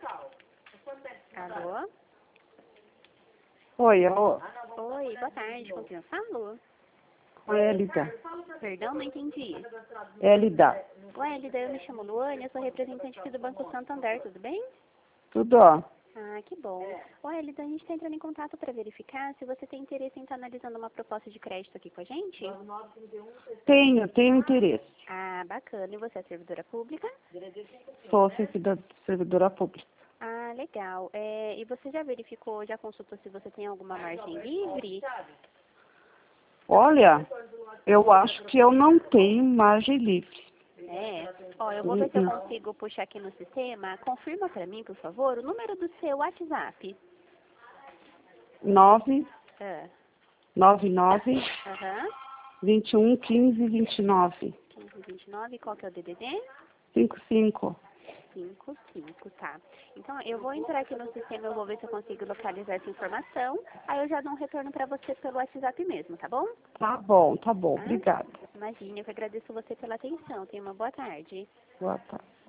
Alô? Oi, alô? Oi, boa tarde. Com quem eu falo? Elida. Perdão, não entendi. Elida. Oi, Elida, eu me chamo Luane, eu sou representante aqui do Banco Santander, tudo bem? Tudo, ó. Ah, que bom. Oi, Elida, a gente está entrando em contato para verificar se você tem interesse em estar analisando uma proposta de crédito aqui com a gente. Tenho interesse. Ah, bacana. E você é servidora pública? Sou servidora pública. Ah, legal. E você já verificou, já consultou se você tem alguma margem livre? Olha, eu acho que eu não tenho margem livre. Ó, eu vou ver se eu consigo puxar aqui no sistema. Confirma para mim, por favor, o número do seu WhatsApp. 999 Aham. 21 15 29 1529, qual que é o DDD? 55. 55, tá. Então, eu vou entrar aqui no sistema, eu vou ver se eu consigo localizar essa informação. Aí eu já dou um retorno para você pelo WhatsApp mesmo, tá bom? Tá bom. Tá? Obrigada. Imagina, eu que agradeço você pela atenção. Tenha uma boa tarde. Boa tarde.